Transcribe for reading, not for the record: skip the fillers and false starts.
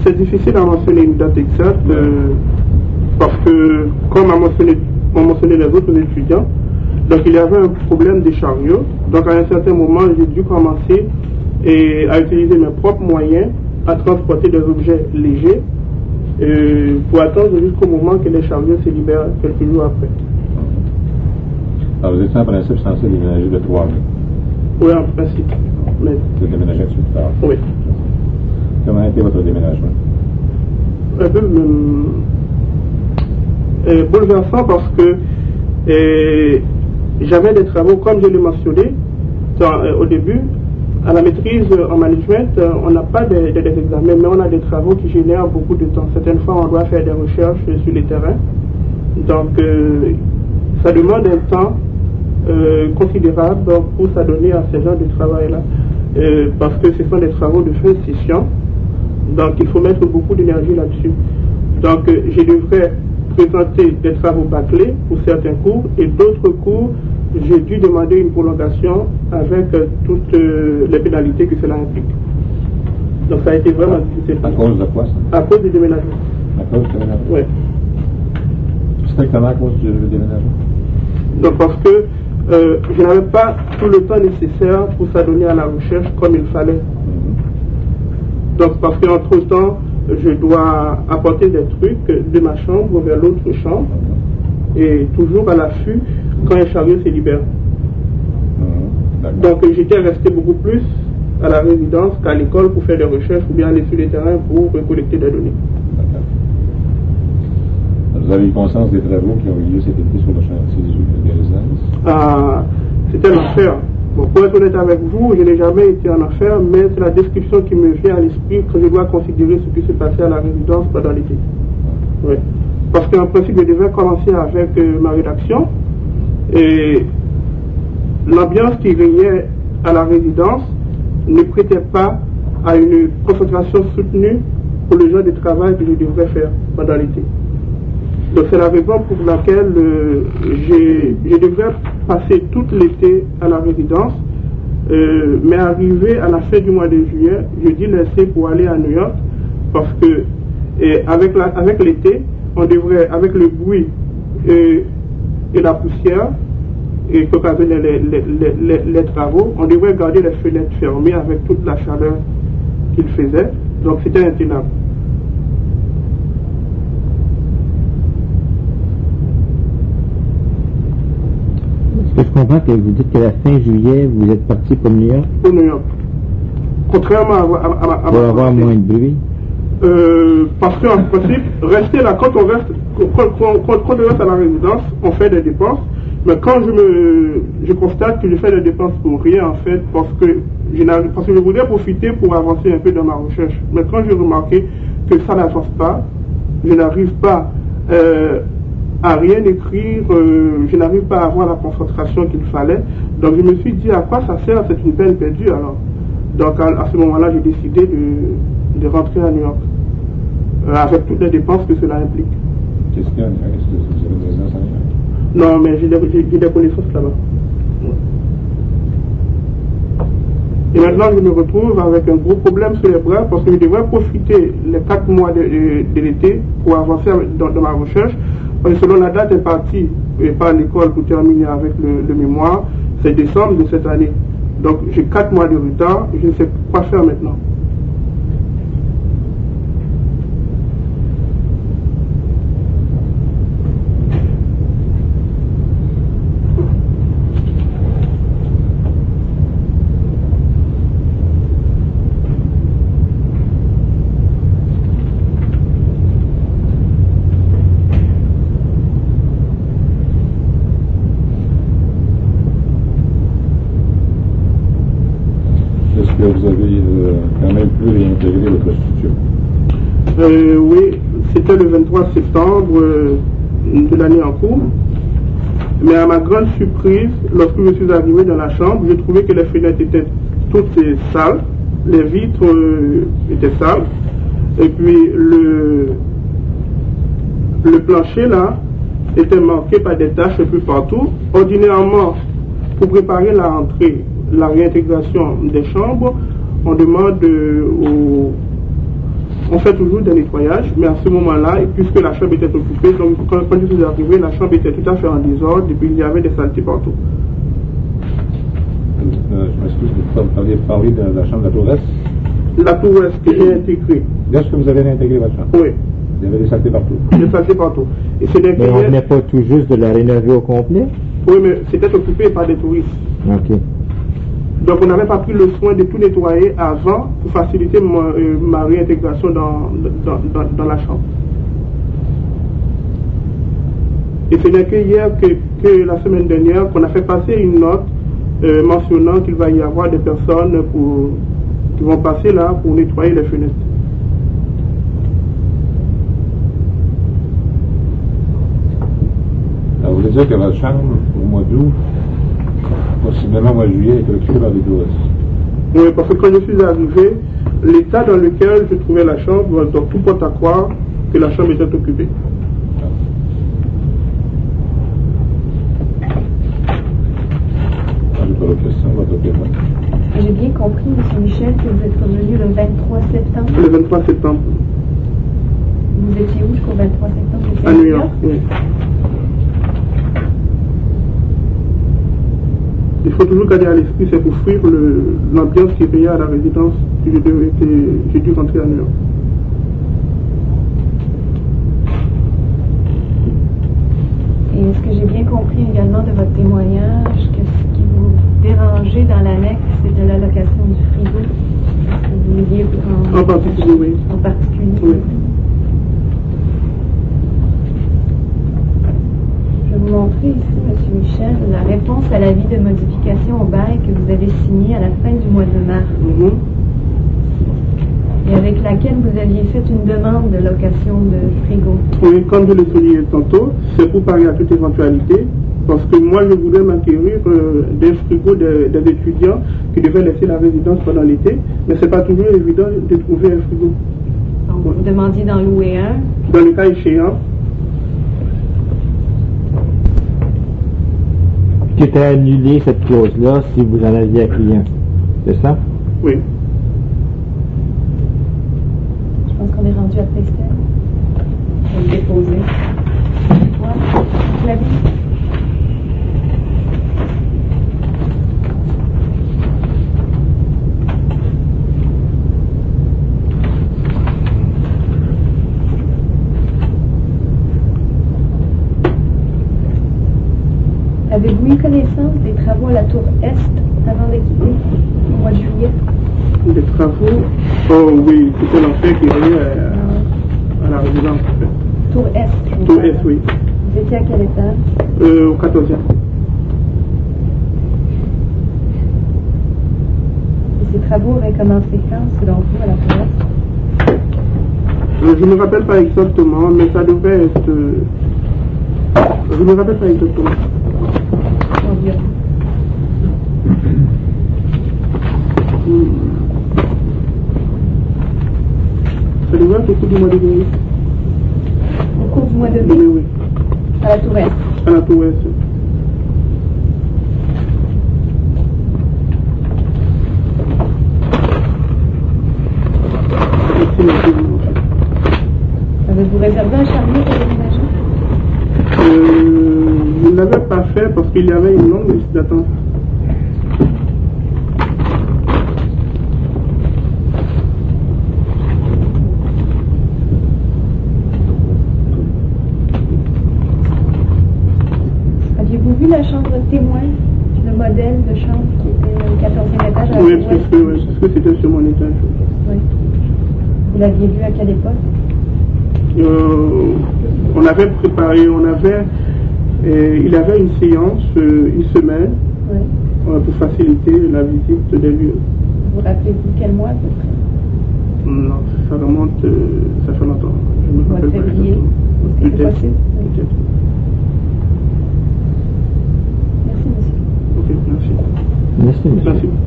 C'est difficile à mentionner une date exacte parce que, comme ont mentionné les autres étudiants, donc il y avait un problème des chariots. Donc à un certain moment, j'ai dû commencer à utiliser mes propres moyens à transporter des objets légers pour attendre jusqu'au moment que les chariots se libèrent quelques jours après. Alors vous étiez en principe censé déménager de 3 mois? Oui, en principe. Mais... Vous déménagez tout de tard? Oui. Comment a été votre déménagement? Un peu bouleversant parce que j'avais des travaux, comme je l'ai mentionné au début, à la maîtrise en management, on n'a pas des examens, mais on a des travaux qui génèrent beaucoup de temps. Certaines fois, on doit faire des recherches sur les terrains. Donc, ça demande un temps considérable pour s'adonner à ce genre de travail-là. Parce que ce sont des travaux de fin de session. Donc, il faut mettre beaucoup d'énergie là-dessus. Donc, je devrais présenter des travaux bâclés pour certains cours et d'autres cours, j'ai dû demander une prolongation avec toutes les pénalités que cela implique. Donc, ça a été vraiment difficile. À cause de quoi, ça? À cause du déménagement. À cause du déménagement? Oui. Strictement à cause du déménagement? Donc, parce que je n'avais pas tout le temps nécessaire pour s'adonner à la recherche comme il fallait. Donc, parce qu'entre-temps, je dois apporter des trucs de ma chambre vers l'autre chambre et toujours à l'affût quand un chariot se libère. Donc, j'étais resté beaucoup plus à la résidence qu'à l'école pour faire des recherches ou bien aller sur les terrains pour collecter des données. Vous avez eu conscience des travaux qui ont eu lieu cet été sur le chantier des résidences? C'était l'enfer. Bon, pour être honnête avec vous, je n'ai jamais été en enfer, mais c'est la description qui me vient à l'esprit que je dois considérer ce qui s'est passé à la résidence pendant l'été. Oui. Parce qu'en principe, je devais commencer avec ma rédaction et l'ambiance qui régnait à la résidence ne prêtait pas à une concentration soutenue pour le genre de travail que je devrais faire pendant l'été. Donc c'est la raison pour laquelle je devrais passer tout l'été à la résidence, mais arrivé à la fin du mois de juillet, je dû laisser pour aller à New York parce que avec l'été, on devrait, avec le bruit et la poussière et qu'occasionnaient les travaux, on devrait garder les fenêtres fermées avec toute la chaleur qu'il faisait, donc c'était intenable. Je comprends que vous dites que la fin juillet, vous êtes parti pour New York? Pour New York. Contrairement à pour avoir moins de bruit? Parce qu'en principe, rester là, quand on reste à la résidence, on fait des dépenses. Mais quand je constate que je fais des dépenses pour rien, en fait, parce que je voudrais profiter pour avancer un peu dans ma recherche. Mais quand j'ai remarqué que ça n'avance pas, je n'arrive pas à rien écrire, je n'arrive pas à avoir la concentration qu'il fallait. Donc je me suis dit à quoi ça sert, c'est une peine perdue alors. Donc à ce moment-là, j'ai décidé de rentrer à New York, avec toutes les dépenses que cela implique. Qu'est-ce qu'il y a à New York? Est-ce que vous avez des résidences à New York? Non, mais j'ai des connaissances là-bas. Et maintenant, je me retrouve avec un gros problème sur les bras parce que je devrais profiter les 4 mois de l'été pour avancer dans ma recherche. Parce que selon la date impartie par l'école pour terminer avec le mémoire, c'est décembre de cette année. Donc j'ai 4 mois de retard et je ne sais quoi faire maintenant. Vous avez quand même pu réintégrer votre structure? Oui, c'était le 23 septembre de l'année en cours. Mais à ma grande surprise, lorsque je suis arrivé dans la chambre, j'ai trouvé que les fenêtres étaient toutes sales, les vitres étaient sales, et puis le plancher là était marqué par des taches un peu partout. Ordinairement, pour préparer la rentrée, la réintégration des chambres, on demande on fait toujours des nettoyages, mais à ce moment-là, et puisque la chambre était occupée, donc quand je suis arrivé, la chambre était tout à fait en désordre, et puis il y avait des saletés partout. Je m'excuse, vous aviez parlé de la chambre de la tour Est. La tour Est que j'ai intégrée. Est-ce que vous avez réintégré votre chambre? Oui. Il y avait des saletés partout. Des saletés partout. Et mais on venait pas tout juste de la rénover au complet? Oui, mais c'était occupé par des touristes. Ok. Donc on n'avait pas pris le soin de tout nettoyer avant pour faciliter ma réintégration dans la chambre. Et ce n'est que hier, que la semaine dernière, qu'on a fait passer une note mentionnant qu'il va y avoir des personnes qui vont passer là pour nettoyer les fenêtres. Alors vous voulez dire que votre chambre, au mois d'août, possiblement au mois de juillet, était occupée par des touristes? Oui, parce que quand je suis arrivé, l'état dans lequel je trouvais la chambre, donc tout porte à croire que la chambre était occupée. J'ai bien compris, M. Michel, que vous êtes revenu le 23 septembre. Le 23 septembre. Vous étiez où jusqu'au 23 septembre? À New York, oui. Il faut toujours garder à l'esprit, c'est pour fuir l'ambiance qui est payée à la résidence que j'ai dû rentrer à New York. Et est-ce que j'ai bien compris également de votre témoignage que ce qui vous dérangeait dans l'annexe, c'était l'allocation du frigo? Vous vouliez en particulier, oui. En particulier. Oui. Je vais vous montrer ici, M. Michel, la réponse à l'avis de modification au bail que vous avez signé à la fin du mois de mars. Et avec laquelle vous aviez fait une demande de location de frigo. Oui, comme je l'ai souligné tantôt, c'est pour parer à toute éventualité, parce que moi je voulais m'acquérir des frigos des étudiants qui devaient laisser la résidence pendant l'été, mais c'est pas toujours évident de trouver un frigo. Donc vous demandiez d'en louer un? Dans le cas échéant. Tu étais annulé cette clause-là si vous en aviez un client, c'est ça? Oui. Je pense qu'on est rendu après Estelle. Je vais le déposer. Ouais. Flavie? Avez-vous eu connaissance des travaux à la tour Est avant de quitter au mois de juillet? Des travaux? Oh oui, c'était l'enfer qui est relié à la résidence. En fait. Tour Est? Tour Est, oui. Vous étiez à quel étage? Au 14e. Et ces travaux auraient commencé quand, selon vous, à la tour Est? Je ne me rappelle pas exactement, mais ça devait être... Je ne me rappelle pas exactement. Environ. Ça devait être au cours du mois de mai. Au cours du mois de mai? Oui. À la tour Est? À la tour Est. Avez-vous réservé un chariot pour déménager? Je ne l'avais pas fait parce qu'il y avait une longue liste d'attente. Aviez-vous vu la chambre témoin, le modèle de chambre qui était au 14e étage à la Oui, tour Est? parce que c'était sur mon étage. Oui. Vous l'aviez vu à quelle époque? On avait préparé, il y avait une séance, une semaine, oui, pour faciliter la visite des lieux. Vous rappelez-vous quel mois à peu près? Non, ça remonte, ça fait longtemps. Je me rappelle pas exactement. Est-ce que c'est possible? Peut-être. Merci, monsieur. Ok, merci. Merci, monsieur. Merci.